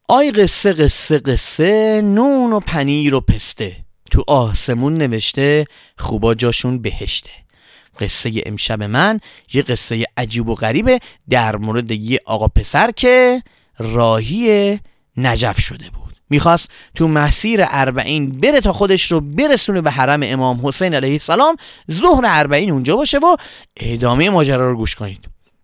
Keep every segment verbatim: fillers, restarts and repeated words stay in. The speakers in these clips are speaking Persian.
آی قصه قصه قصه، نون و پنیر و پسته، تو آسمون نوشته خوبا جاشون بهشته. قصه امشب من یه قصه عجیب و غریبه در مورد یه آقا پسر که راهی نجف شده بود. میخواست تو مسیر اربعین بره تا خودش رو برسونه به حرم امام حسین علیه السلام. ظهر اربعین اونجا باشه و ادامه ماجرا رو گوش کنید.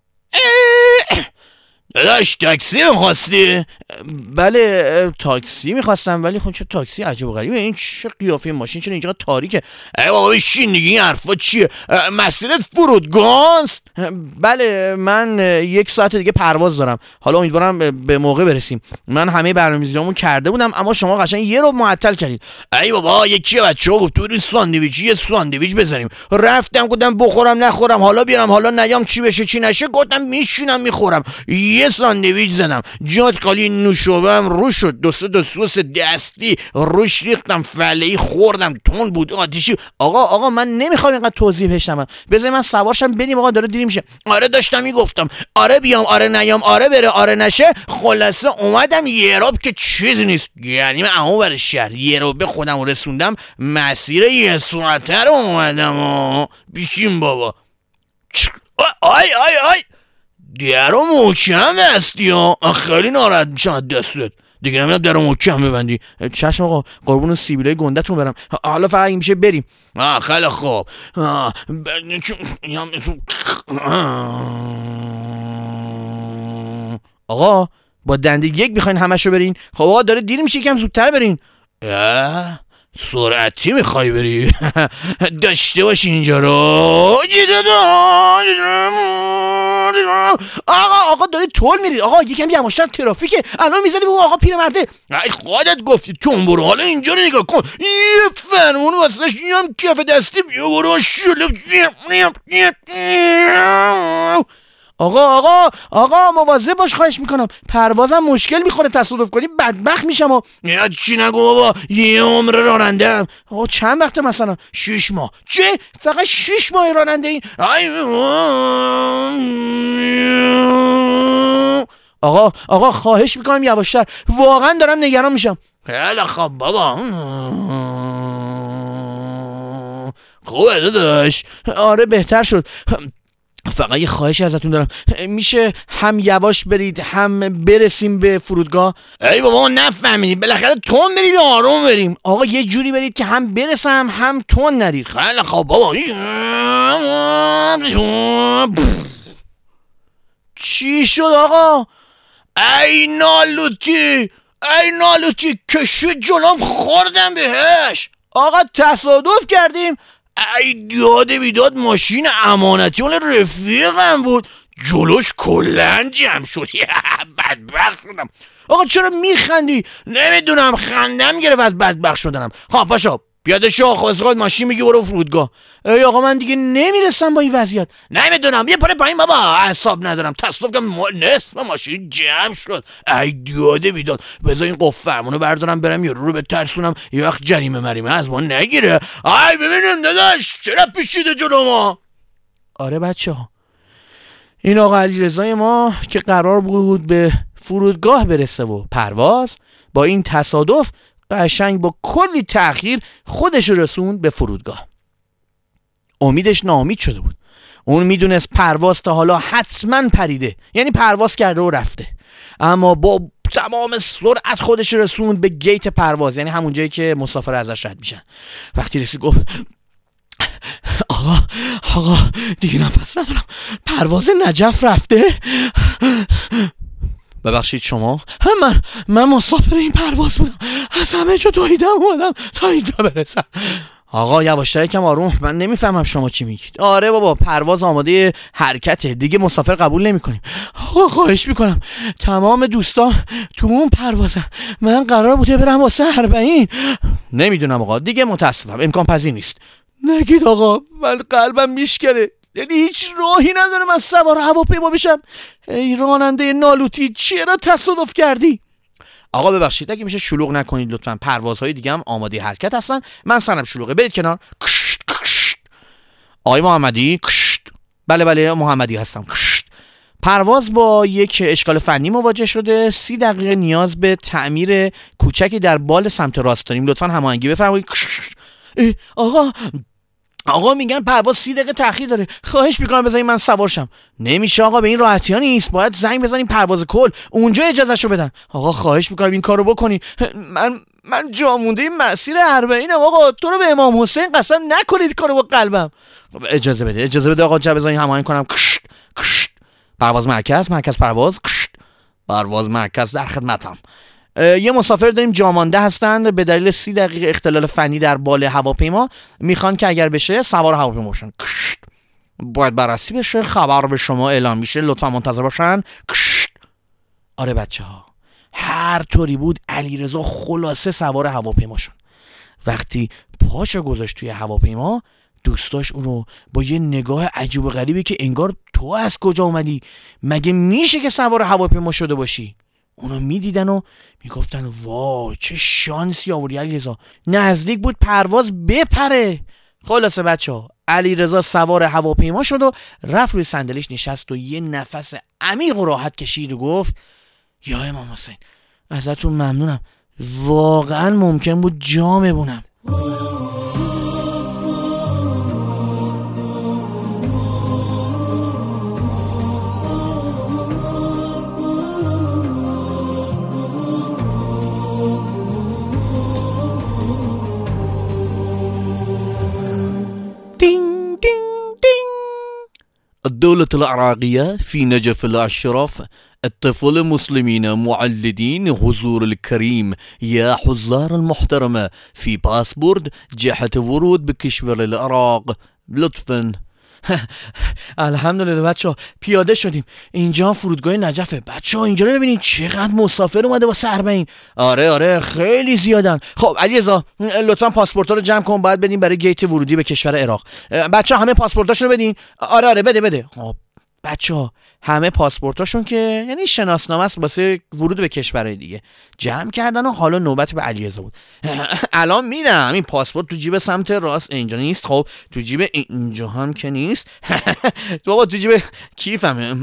داداش تاکسی می‌خواستی؟ بله تاکسی میخواستم، ولی خب چه تاکسی عجب و غریبه، این چه قیافه ماشین، چرا اینجا تاریکه؟ ای بابا بشین دیگه، این حرفا چیه؟ مسیرت فرودگاهست؟ بله من یک ساعت دیگه پرواز دارم، حالا امیدوارم به موقع برسیم. من همه برنامه‌ریزیامو کرده بودم اما شما قشنگ یه رو معطل کردید. ای بابا یکی بچه‌ها گفت بریم ساندویچی، یه ساندویچ بزنیم. رفتم گفتم بخورم نخورم، حالا بیارم حالا نیام، چی بشه چی نشه، گفتم میشینم میخورم. یه ساندویچ زدم، جات خالی، نوشابه‌ام رو شد، دو سه تا سس دستی روش ریختم، فله‌ای خوردم، تون بود، آتیشی. آقا آقا من نمیخوام اینقدر توضیح بشنوم، بذار من سوارشم بریم. آقا داره دیر میشه. آره داشتم میگفتم آره بیام آره نیام، آره بره آره نشه. خلاصه اومدم یه رب که چیزی نیست، یعنی من اونور شهر یه رب به خودم رسوندم، مسیر یه ساعته رو اومدم. آه بیشیم بابا. آی آی آی درو محکم بستی ها، خیلی ناراحت میشم از دستت. دیگه نمیدونم درو محکم ببندی. چشم آقا، قربون سیبیلای گندتون برم. حالا فقط این میشه بریم. آه خیلی خوب. آه آقا با دنده یک میخواین همشو برین؟ خب آقا داره دیر میشه، یکم زودتر برین. اه سرعتی میخوای بری؟ داشته باشی اینجا رو. آقا آقا داری طول میری. آقا یکم یواشتر، ترافیکه، الان میزنی به اون آقا پیرمرده. ای خودت گفتی تو برو، حالا اینجا رو نگاه کن، یه فرمون واسهش میام کف دستی، بیا برو شلو. آقا آقا آقا مواظب باش خواهش میکنم، پروازم مشکل میخوره، تصادف کنی بدبخت میشم. و یا چی نگو بابا، یه عمر راننده. آقا چند وقته؟ مثلا شش ماه. چه؟ فقط شش ماه راننده این؟ آقا آقا خواهش میکنم یواشتر، واقعا دارم نگران میشم. خیلی خب بابا. خوبه داداش؟ آره بهتر شد. فقط یه خواهشی ازتون دارم، میشه هم یواش برید هم برسیم به فرودگاه؟ ای بابا نفهمیدی، بالاخره تون بریم یا آروم بریم؟ آقا یه جوری برید که هم برسم هم تون نرید. خیلی خب بابا. چی شد آقا؟ ای نالوتی ای نالوتی کشو جلوم خوردم بهش. آقا تصادف کردیم. ای داده بیداد، ماشین امانتی اون رفیقم بود، جلوش کلن جمع شد. بدبخت شدم. آقا چرا میخندی؟ نمیدونم خندم گرفت از بدبخت شدنم. خب پاشو پیاده شو، خواست ماشین میگی برو فرودگاه. ای آقا من دیگه نمیرسم با این وضعیت. نمیدونم یه پاره پایین بابا، اعصاب ندارم. تصادف که نصف ماشین جمع شد. ای دیاده بیداد، بذار این قفل فرمونو بردارم برم یه رو به ترسونم، یه وقت جریمه مریمه از ما نگیره. ای ببینم داداش چرا پیچیده جلو ما. آره بچه ها، این آقا علیرضای ما که قرار بود به فرودگاه برسه و پرواز، با این تصادف قشنگ با کلی تأخیر خودش رسوند به فرودگاه. امیدش ناامید شده بود. اون میدونست پرواز تا حالا حتما پریده، یعنی پرواز کرده و رفته، اما با تمام سرعت خودش رسوند به گیت پرواز، یعنی همون جایی که مسافر ازش رد میشن. وقتی رسید گفت آقا آقا دیگه نفس ندارم، پرواز نجف رفته. ببخشید شما؟ من من مسافر این پرواز بودم، از همه جا دویدم اومدم تا اینجا برسم. آقا یواشتر، یکم آروم، من نمیفهمم شما چی میگید. آره بابا پرواز آماده حرکته دیگه، مسافر قبول نمیکنیم. آقا خواهش میکنم، تمام دوستان تو اون پروازن، من قرار بوده برم واسه اربعین. نمیدونم آقا دیگه، متاسفم امکان پذیر نیست. نگید آقا، من قلبم میشکنه، یعنی هیچ راهی نداره من سوار هواپیما بشم. ای راننده نالوتی چرا تصادف کردی؟ آقا ببخشید اگه میشه شلوغ نکنید لطفا، پروازهای دیگه هم آماده حرکت هستن، من سرم شلوغه، برید کنار. کشت کشت. آقای محمدی؟ کشت. بله بله محمدی هستم. کشت. پرواز با یک اشکال فنی مواجه شده. سی دقیقه نیاز به تعمیر کوچکی در بال سمت راست داریم. لطفاً هماهنگی بفرمایید. آقا آقا میگن پرواز سی دقیقه تأخیر داره، خواهش میکنم بذارید من سوار شم. نمیشه آقا، به این راحتی ها نیست، باید زنگ بزنیم پرواز کل اونجا اجازهشو بدن. آقا خواهش میکنم این کارو بکنین، من من جا مونده این مسیر اربعینم آقا، تو رو به امام حسین قسم نکنید کارو با قلبم. اجازه بده اجازه بده آقا، جا بذارین هماهنگ کنم. کشت کشت پرواز مرکز مرکز پرواز. کشت پرواز مرکز در خدمتم. یه مسافر داریم جامانده هستند به دلیل سی دقیقه اختلال فنی در بال هواپیما، میخوان که اگر بشه سوار هواپیما بشن. کشت باید بررسی بشه، خبر به شما اعلام میشه، لطفا منتظر باشن. کشت آره بچه ها، هر طوری بود علیرضا خلاصه سوار هواپیما شد. وقتی پاشو گذاشت توی هواپیما، دوستاش اونو با یه نگاه عجیب و غریبی که انگار تو از کجا اومدی، مگه میشه که سوار هواپیما شده باشی، اونا میدیدن و میگفتن وای چه شانسی آوردی علیرضا، نزدیک بود پرواز بپره. خلاصه بچه ها، علیرضا سوار هواپیما شد و رفت روی صندلیش نشست و یه نفس عمیق و راحت کشید و گفت یا امام حسین ازتون ممنونم، واقعا ممکن بود جا بمونم. الدولة العراقية في نجف الأشراف، الطفل المسلمين معلدين حضور الكريم يا حضار المحترمة في باسبورد جهة ورود بكشور العراق لطفاً. الحمدلله بچه ها پیاده شدیم، اینجا فرودگاه نجفه. بچه ها اینجا رو ببینید چقدر مسافر اومده واسه اربعین. آره آره خیلی زیادن. خب علیرضا لطفا پاسپورت رو جمع کن، باید بدیم برای گیت ورودی به کشور عراق. بچه ها همه پاسپورتاشون رو بدین. آره آره بده بده. خب بچه ها همه پاسپورتاشون که یعنی شناسنامه است واسه ورود به کشورهای دیگه جمع کردن و حالا نوبت به علیرضا بود. الان میرم. این پاسپورت تو جیب سمت راست اینجا نیست، خب تو جیب اینجا هم که نیست، بابا تو جیب کیفمه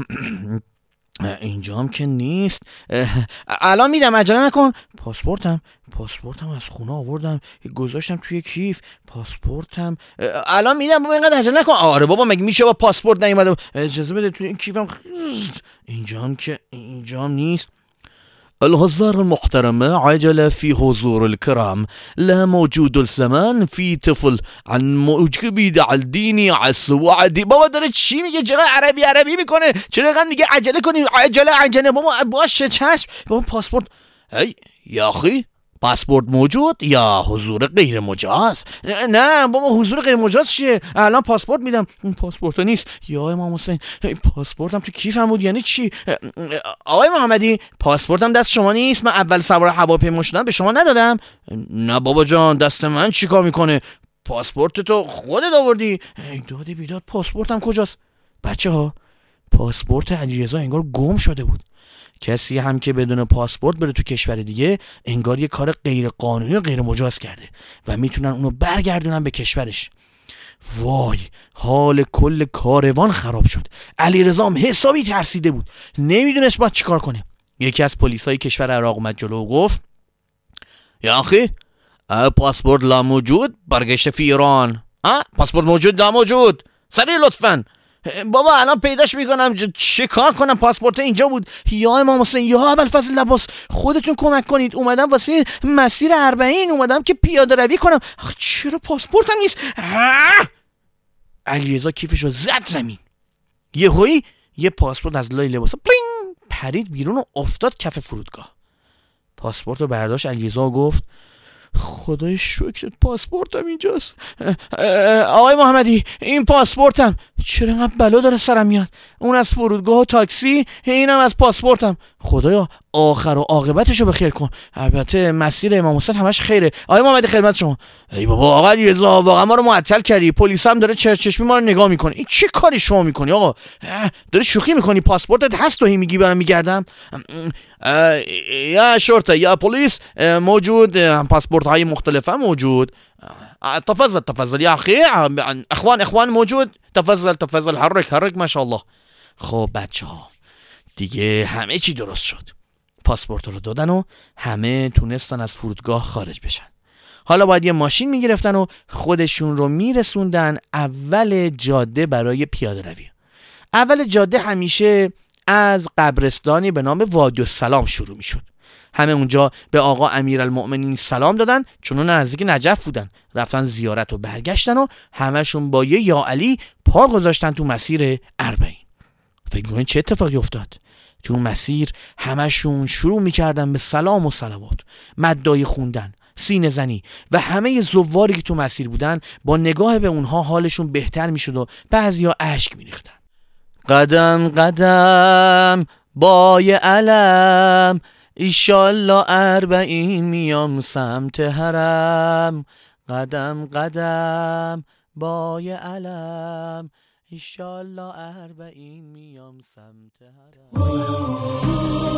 اینجا هم که نیست. الان میدم عجله نکن. پاسپورتم پاسپورتم از خونه آوردم گذاشتم توی کیف. پاسپورتم الان میدم بابا، اینقدر عجله نکن. آره بابا مگه میشه با پاسپورت نیومده؟ اجازه بده توی این کیفم. اینجا هم که اینجا هم نیست. الحضار المحترمة عجل في حضور الكرام، لا موجود الزمان في طفل عن موجب الديني عسوعدي. بابا داره چی میگه؟ چرا عربی عربی میکنه؟ چرا اینقدر میگه عجله کنی؟ عجله عجله بابا باشه چشم. بابا پاسپورت. هی یا اخی پاسپورت موجود یا حضور غیر مجاز؟ نه بابا حضور غیر مجاز چیه؟ الان پاسپورت میدم. اون پاسپورت نیست. یا امام حسین پاسپورتم تو کیفم بود. یعنی چی؟ آقای محمدی پاسپورتم دست شما نیست؟ من اول سوار هواپیما شدم به شما ندادم؟ نه بابا جان دست من چیکار میکنه؟ پاسپورت تو خودت آوردی. داد بیداد پاسپورتم کجاست؟ بچه ها پاسپورت علیرضا انگار گم شده بود. کسی هم که بدون پاسپورت بره تو کشور دیگه انگار یه کار غیر قانونی و غیر مجاز کرده و میتونن اونو برگردونن به کشورش. وای حال کل کاروان خراب شد. علیرضا هم حسابی ترسیده بود، نمیدونست باید چیکار کنه. یکی از پلیسای کشور عراق اومد جلو و گفت یا اخی پاسپورت لا موجود برگشت فی ایران. پاسپورت موجود لا موجود. سریع لطفاً. بابا الان پیداش میکنم. چه کار کنم؟ پاسپورت اینجا بود. یا امام حسین یا ابوالفضل لباس خودتون کمک کنید. اومدم واسه مسیر اربعین، اومدم که پیاده روی کنم. چرا پاسپورتم نیست؟ علیرضا کیفشو زد زمین. یهویی یه پاسپورت از لای لباسا پلینگ پرید بیرون و افتاد کف فرودگاه. پاسپورت رو برداشت علیرضا و گفت خدای شکرت پاسپورتم اینجاست. آقای محمدی این پاسپورتم. چرا اینقدر بلا داره سرم میاد؟ اون از فرودگاه و تاکسی، اینم از پاسپورتم. خدایا آخر و عاقبتشو بخیر کن. البته مسیر امام حسین همش خیره. آقای محمدی خدمت شما. ای بابا آقا علیرضا واقعا ما رو معطل کردی. پلیس هم داره چشمی ما رو نگاه میکنه. این چه کاری شما میکنی آقا؟ داری شوخی میکنی؟ پاسپورتت هست تو هی میگی برام میگردم. یا شرطه یا پلیس موجود، پاسپورت های مختلفه موجود. تفضل تفضل يا اخي، اخوان اخوان موجود. تفضل تفضل حرك حرك ما شاء الله. خب بچه ها دیگه همه چی درست شد. پاسپورت رو دادن و همه تونستن از فرودگاه خارج بشن. حالا باید یه ماشین میگرفتن و خودشون رو میرسوندن اول جاده برای پیاده روی. اول جاده همیشه از قبرستانی به نام وادی السلام شروع میشد. همه اونجا به آقا امیرالمؤمنین سلام دادن، چون اون نزدیک نجف بودن. رفتن زیارت و برگشتن و همشون با یه یا علی پا گذاشتن تو مسیر اربعین. فکر می‌کنین چه اتفاقی افتاد؟ تو مسیر همشون شروع میکردن به سلام و صلوات، مدای خوندن، سینه زنی و همه زواری که تو مسیر بودن با نگاه به اونها حالشون بهتر میشد و بعضیا اشک میریختن. قدم قدم بای علم، ایشالله اربعین میام سمت حرم. قدم قدم بای علم، ایشالله اربعین میام سمت حرم.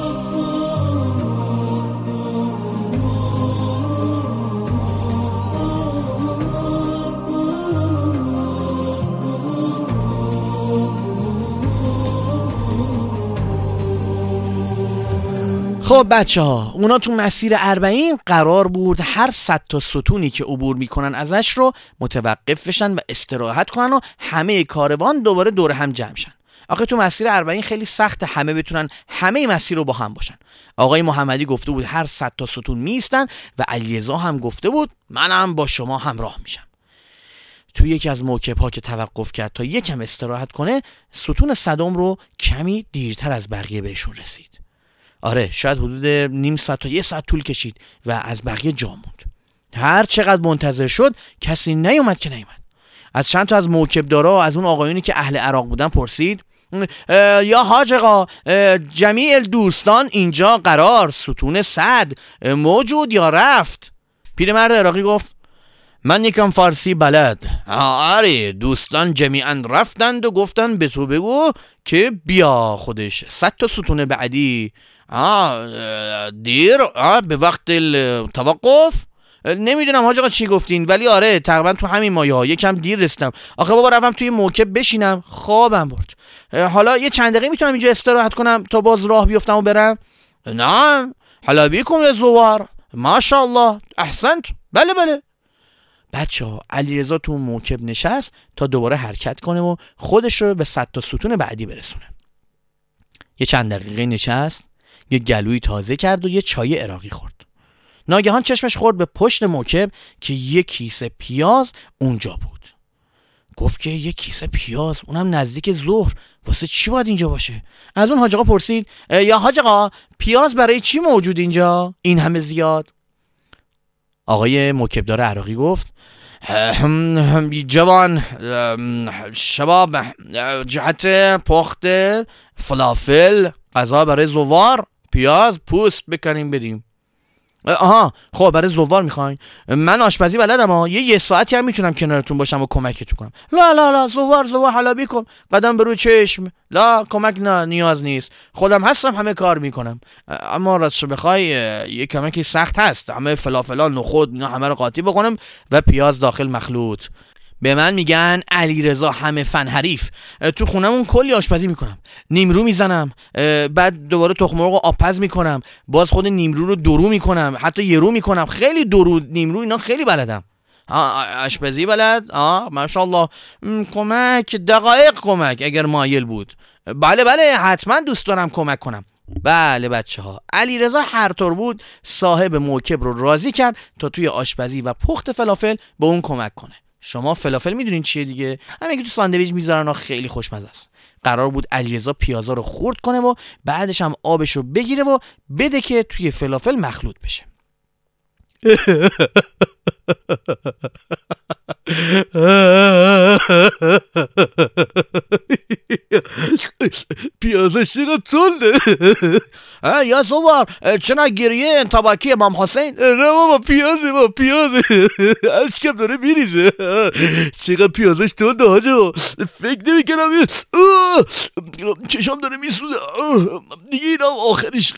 خب بچه ها، اونا تو مسیر اربعین قرار بود هر صد تا ستونی که عبور میکنن ازش رو متوقف بشن و استراحت کنن و همه کاروان دوباره دور هم جمع شن. آخه تو مسیر اربعین خیلی سخت همه بتونن همه مسیر رو با هم باشن. آقای محمدی گفته بود هر صد تا ستون میستن و علیرضا هم گفته بود منم با شما همراه میشم. تو یکی از موکب‌ها که توقف کرد تا یکم استراحت کنه، ستون صدم رو کمی دیرتر از بقیه بهشون رسید. آره، شاید حدود نیم ساعت تا یه ساعت طول کشید و از بقیه جا موند. هر چقدر منتظر شد کسی نیومد که نیومد. از چند تا از موکبدارا و از اون آقایونی که اهل عراق بودن پرسید یا حاج آقا جمیع دوستان اینجا قرار ستون صد موجود یا رفت؟ پیرمرد عراقی گفت من یکم فارسی بلد. آره، دوستان جمیعا رفتند و گفتن به تو بگو که بیا خودش صد تا ستون بعدی. آه دیر آه به وقت توقف. نمیدونم حاج آقا چی گفتین، ولی آره تقریبا تو همین مایه ها یکم دیر رسیدم. آخه بابا رفتم توی موکب بشینم خوابم برد. حالا یه چند دقیقه میتونم اینجا استراحت کنم تا باز راه بیفتم و برم؟ نه حالا بیکم یه زوار ماشاءالله احسنت. بله بله. بچه ها، علیرضا تو موکب نشست تا دوباره حرکت کنه و خودش رو به صد تا ستون بعدی برسونه. یه چند دقیقه نشست، یه گلوی تازه کرد و یه چای عراقی خورد. ناگهان چشمش خورد به پشت موکب که یه کیسه پیاز اونجا بود. گفت که یه کیسه پیاز، اونم نزدیک ظهر، واسه چی باید اینجا باشه؟ از اون حاج آقا پرسید یا حاج آقا پیاز برای چی موجود اینجا این همه زیاد؟ آقای موکبدار عراقی گفت جوان شباب، جهت پخت فلافل، غذا برای زوار، پیاز پوست بکنیم بدیم. آها خب برای زوار میخواین؟ من آشپزی بلدم ها، یه یه ساعتی هم میتونم کنارتون باشم و کمکتون کنم. لا لا لا زوار زوار حالا بیکن، قدم برو چشم. لا کمک نه نیاز نیست، خودم هستم همه کار میکنم. اما راستش بخوای یه کمکی سخت هست، همه فلافلا نخود اینا همه رو قاطی بکنم و پیاز داخل مخلوط. به من میگن علیرضا همه فن حریف. تو خونمون کلی آشپزی میکنم، نیمرو میزنم، بعد دوباره تخم مرغ آبپز میکنم، باز خود نیمرو رو درو میکنم، حتی یه رو میکنم. خیلی درو نیمرو اینا خیلی بلدم. آشپزی بلد؟ آه ماشاءالله. کمک دقایق کمک اگر مایل بود. بله بله حتما دوست دارم کمک کنم. بله بچه ها، علیرضا هر طور بود صاحب موکب رو راضی کرد تا توی آشپزی و پخت فلافل به اون کمک کنه. شما فلافل میدونین چیه دیگه؟ همین که تو ساندویچ میذارن، خیلی خوشمزه است. قرار بود علیرضا پیازا رو خرد کنه و بعدش هم آبش رو بگیره و بده که توی فلافل مخلوط بشه. پیازش چقدر تنده. یا زوار چنا گریه طباکی امام حسین؟ نه بابا پیازه بابا پیازه، اشکم داره میریزه. چقدر پیازش تنده حاجا، فکر نمی کنم. چشم داره میسوزه دیگه، اینم آخرش.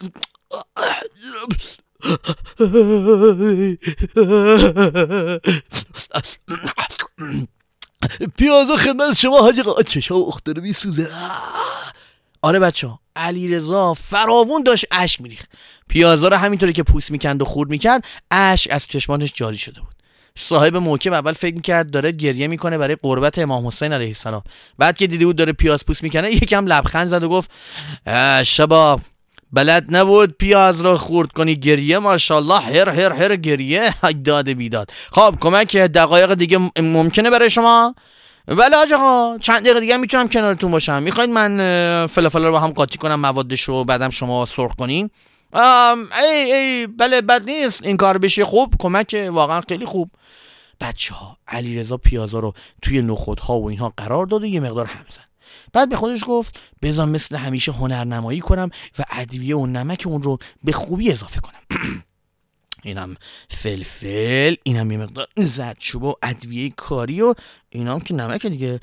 پیازا خدمت شما حاج آقا، چشام اختر میسوزه. آره بچه ها، علیرضا فراوون داشت اشک میریخت. پیازا رو همینطوری که پوست میکند و خورد میکرد اشک از چشمانش جاری شده بود. صاحب موکب اول فکر میکرد داره گریه میکنه برای قربت امام حسین علیه السلام. بعد که دیده بود داره پیاز پوست میکنه یکم لبخند زد و گفت شباب بلد نبود پیاز رو خورد کنی، گریه ماشاءالله هر هر هر گریه داده بیداد. خب کمک دقایق دیگه ممکنه برای شما؟ بله حاج آقا، چند دقیقه دیگه میتونم کنارتون باشم. میخواید من فلافل رو با هم قاطی کنم موادش رو بعدم شما سرخ کنین؟ ای ای بله بد نیست این کار بشه، خوب کمک واقعا خیلی خوب. بچه ها علیرضا پیازا رو توی نخودها و اینها قرار داد و یه مقدار هم زد. بعد به خودش گفت بذار مثل همیشه هنرنمایی کنم و ادویه و نمک اون رو به خوبی اضافه کنم. اینم فلفل، اینم یه مقدار زردچوبه و ادویه کاری و اینام که نمک دیگه.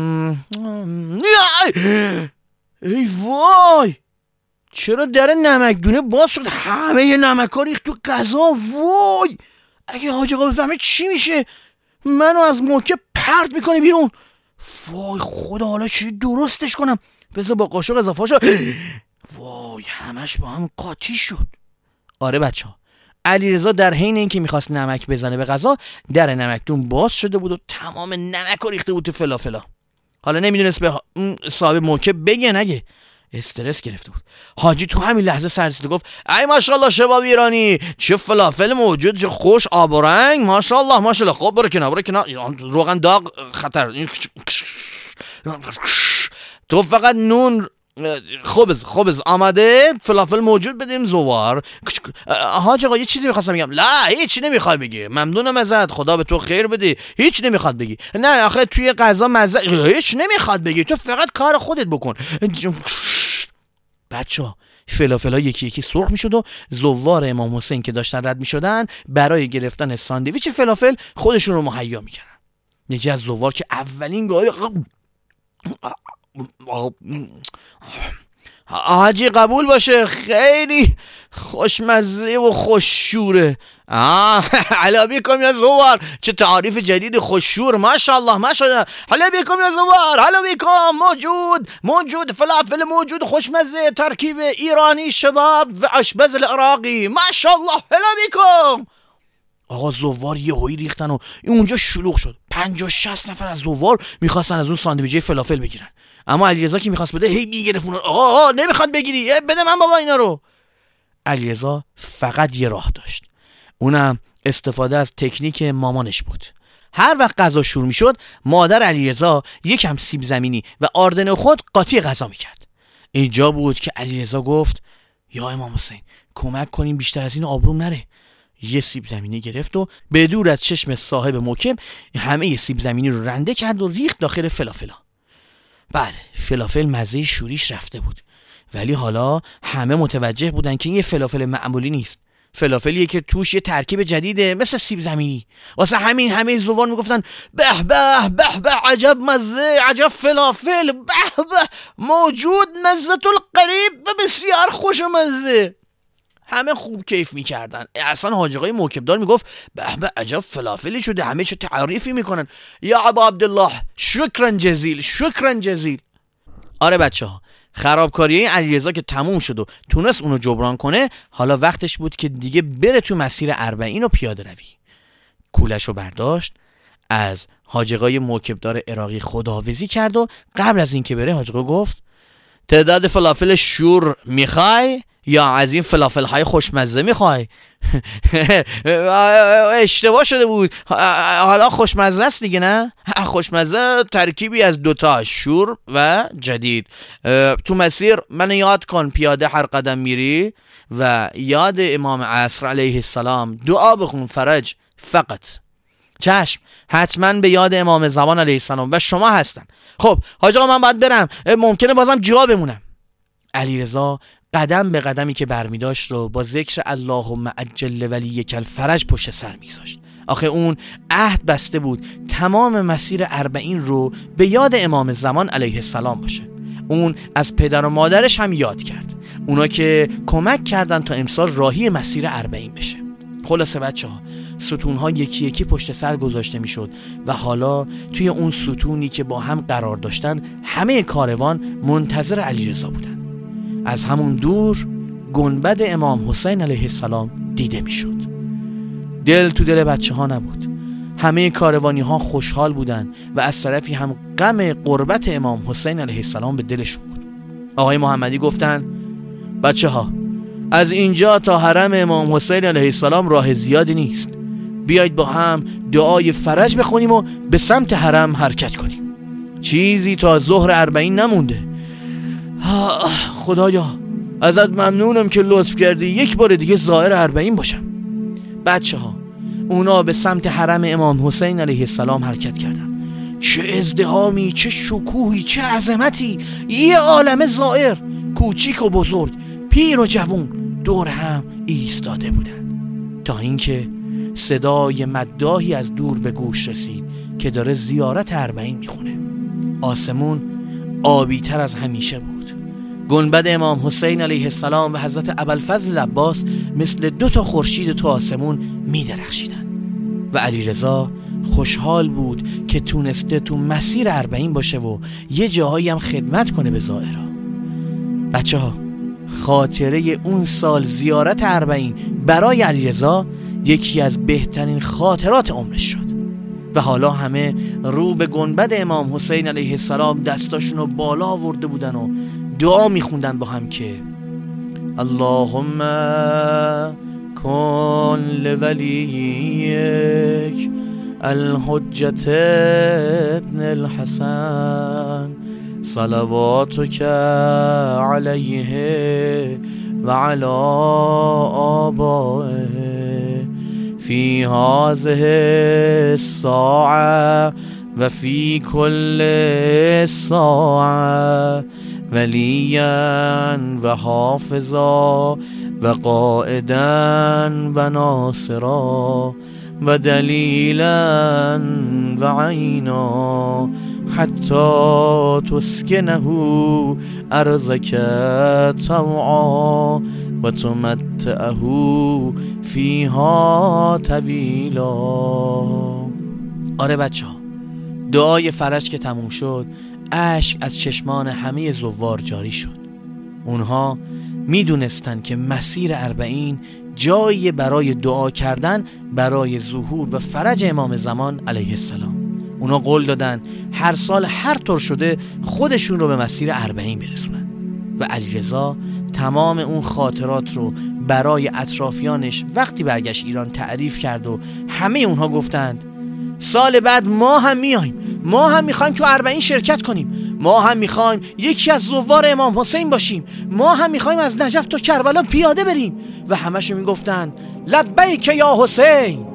ای وای، چرا در نمکدونه باز شد؟ همه یه نمک ها ریخت تو غذا. وای، اگه حاج آقا بفهمه چی میشه؟ منو از موکب پرت میکنه بیرون. وای خدا، حالا چی درستش کنم؟ بذار با قاشق اضافه شد. وای همش با هم قاطی شد. آره بچه ها، علیرضا در حین اینکه میخواست نمک بزنه به غذا، در نمکدون باز شده بود و تمام نمک رو ریخته بود تو فلافلا. حالا نمیدونست به صاحب موکب بگه نگه، استرس گرفته بود. حاجی تو همین لحظه سر رسید و گفت ای ماشاءالله شباب ایرانی، چه فلافل موجود، چه خوش آب و رنگ، ماشاءالله ماشاءالله. خب برو کنار برو کنار، روغن داغ خطر. تو فقط نون خبز خبز آماده، فلافل موجود بدیم زوار. حاج آقا یه چیزی میخواستم بگم. لا هیچ نمیخوای بگی، ممنونم ازت، خدا به تو خیر بده. هیچ نمیخواد بگی. نه آخه توی غذا مزه، هیچ نمیخواد بگی، تو فقط کار خودت بکن. بچه‌ها فلافل‌ها یکی یکی سرخ میشد و زوار امام حسین که داشتن رد میشدن برای گرفتن ساندویچ فلافل خودشون رو مهیا میکردن. یکی از زوار که اولین گاهی حاجی قبول باشه، خیلی خوشمزه و خوششوره. آه حالا بیکم یا زوار، چه تعریف جدید خوششور، ماشاءالله ماشاءالله. حالا بیکم یا زوار، حالا بیکم موجود موجود فلافل موجود خوشمزه، ترکیب ایرانی شباب و آشپز العراقی، ماشاءالله. حالا بیکم. آقا زوار یه هوی ریختن و اونجا شلوغ شد. پنجاه شصت نفر از زوار میخواستن از اون ساندویچ فلافل بگیرن، اما علیرضا که میخواست بده هی میگرفت. آقا آقا نمیخواد بگیری، بده من بابا اینا رو. علیرضا فقط یه راه داشت، اونم استفاده از تکنیک مامانش بود. هر وقت غذا شروع میشد مادر علیرضا یکم سیب زمینی و آردن خود قاطی غذا میکرد. اینجا بود که علیرضا گفت یا امام حسین کمک کنیم بیشتر از این آبروم نره. یه سیب زمینی گرفت و به دور از چشم صاحب موکب همه یه سیب زمینی رو رنده کرد و ریخت داخل فلافلا. بله فلافل مزه شوریش رفته بود، ولی حالا همه متوجه بودن که این یه فلافل معمولی نیست. فلافلیه که توش یه ترکیب جدیده مثل سیب زمینی. واسه همین همه زوار میگفتن به به به به، عجب مزه، عجب فلافل، به به موجود، مزه القریب و بسیار خوش مزه. همه خوب کیف میکردن. اصلا حاج آقای موکبدار میگفت به به عجب فلافلی شده، همه چه تعریفی میکنن. یا ابا عبدالله شکرا جزیل، شکرا جزیل. آره بچه ها، خرابکاری علیرضا که تموم شد و تونست اونو جبران کنه، حالا وقتش بود که دیگه بره تو مسیر اربعین و پیاده روی. کولشو برداشت، از حاج آقای موکبدار عراقی خداحافظی کرد و قبل از اینکه بره حاج آقا گفت تعداد فلافل شور میخوای یا از این فلافل های خوشمزه میخوای؟ اشتباه شده بود، حالا خوشمزه است دیگه. نه خوشمزه ترکیبی از دوتا، شور و جدید. تو مسیر من یاد کن پیاده هر قدم میری و یاد امام عصر علیه السلام دعا بخون فرج فقط. چشم، حتما به یاد امام زمان علیه السلام و شما هستم. خب حاج آقا من باید برم، ممکنه بازم جا بمونم. علیرضا قدم به قدمی که برمی داشت رو با ذکر اللهم عجل ولیک الفرج پشت سر میذاشت. آخه اون عهد بسته بود تمام مسیر اربعین رو به یاد امام زمان علیه السلام باشه. اون از پدر و مادرش هم یاد کرد، اونا که کمک کردن تا امسال راهی مسیر اربعین بشه. خلاصه بچه ها، ستون ها یکی یکی پشت سر گذاشته می شد و حالا توی اون ستونی که با هم قرار داشتن همه کاروان منتظر علیرضا بودن. از همون دور گنبد امام حسین علیه السلام دیده میشد. دل تو دل بچه ها نبود. همه کاروانی ها خوشحال بودن و از طرفی هم غم قربت امام حسین علیه السلام به دلشون بود. آقای محمدی گفتن بچه ها، از اینجا تا حرم امام حسین علیه السلام راه زیادی نیست، بیایید با هم دعای فرج بخونیم و به سمت حرم حرکت کنیم. چیزی تا ظهر اربعین نمونده. خدایا ازت ممنونم که لطف کردی یک بار دیگه زائر اربعین باشم. بچه ها اونا به سمت حرم امام حسین علیه السلام حرکت کردن. چه ازدحامی، چه شکوهی، چه عظمتی. یه عالمه زائر، کوچیک و بزرگ، پیر و جوون دور هم ایستاده بودن، تا اینکه صدای مداحی از دور به گوش رسید که داره زیارت اربعین میخونه. آسمون آبی تر از همیشه بود. گنبد امام حسین علیه السلام و حضرت ابوالفضل عباس مثل دو تا خورشید تو آسمون میدرخشیدن و علیرضا خوشحال بود که تونسته تو مسیر اربعین باشه و یه جاهایی هم خدمت کنه به زائرها. بچه ها، خاطره اون سال زیارت اربعین برای علیرضا یکی از بهترین خاطرات عمرش شد و حالا همه رو به گنبد امام حسین علیه السلام دستاشون رو بالا آورده بودن و دعا میخوندن با هم که اللهم کن لولیک الحجة ابن الحسن صلواتك علیه و علی آبائه فی هذه الساعة و فی کل ساعة ولیا و حافظا و قائدا و ناصرا و دلیلا و عینا حتی تسکنه ارضک طوعا و تمتعه فیها طویلا. آره بچه ها، دعای فرج که تموم شد، اشک از چشمان همه زوار جاری شد. اونها میدونستن که مسیر اربعین جایی برای دعا کردن برای ظهور و فرج امام زمان علیه السلام. اونا قول دادن هر سال هر طور شده خودشون رو به مسیر اربعین برسونن و علیرضا تمام اون خاطرات رو برای اطرافیانش وقتی برگشت ایران تعریف کرد و همه اونها گفتند سال بعد ما هم میایم، ما هم میخوایم تو اربعین شرکت کنیم، ما هم میخوایم یکی از زوار امام حسین باشیم، ما هم میخوایم از نجف تا کربلا پیاده بریم. و همشون میگفتن لبیک یا حسین.